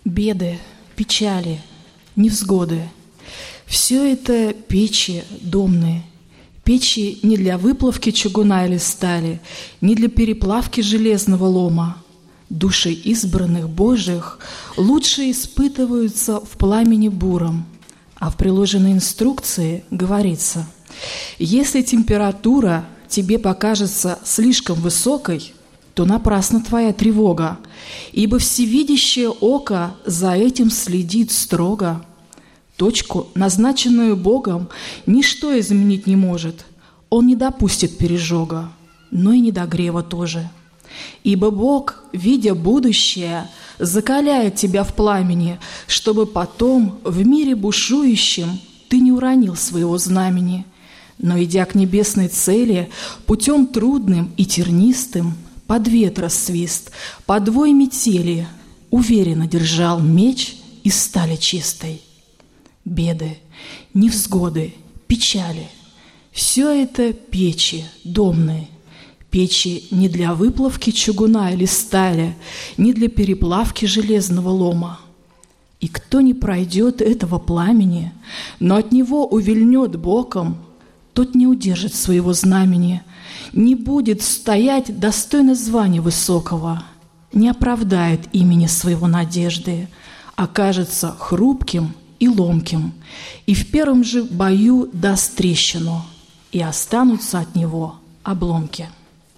Беды, печали, невзгоды — все это печи домные. Печи не для выплавки чугуна или стали, не для переплавки железного лома. Души избранных Божьих лучше испытываются в пламени буром. А в приложенной инструкции говорится: если температура тебе покажется слишком высокой, то напрасна твоя тревога, ибо всевидящее око за этим следит строго. Точку, назначенную Богом, ничто изменить не может. Он не допустит пережога, но и недогрева тоже. Ибо Бог, видя будущее, закаляет тебя в пламени, чтобы потом в мире бушующем ты не уронил своего знамени. Но, идя к небесной цели, путем трудным и тернистым, под ветра свист, под вой метели, уверенно держал меч из стали чистой. Беды, невзгоды, печали — все это печи домные. Печи не для выплавки чугуна или стали, не для переплавки железного лома. И кто не пройдет этого пламени, но от него увильнет боком, тот не удержит своего знамени, не будет стоять достойно звания высокого, не оправдает имени своего надежды, окажется хрупким и ломким, и в первом же бою даст трещину, и останутся от него обломки.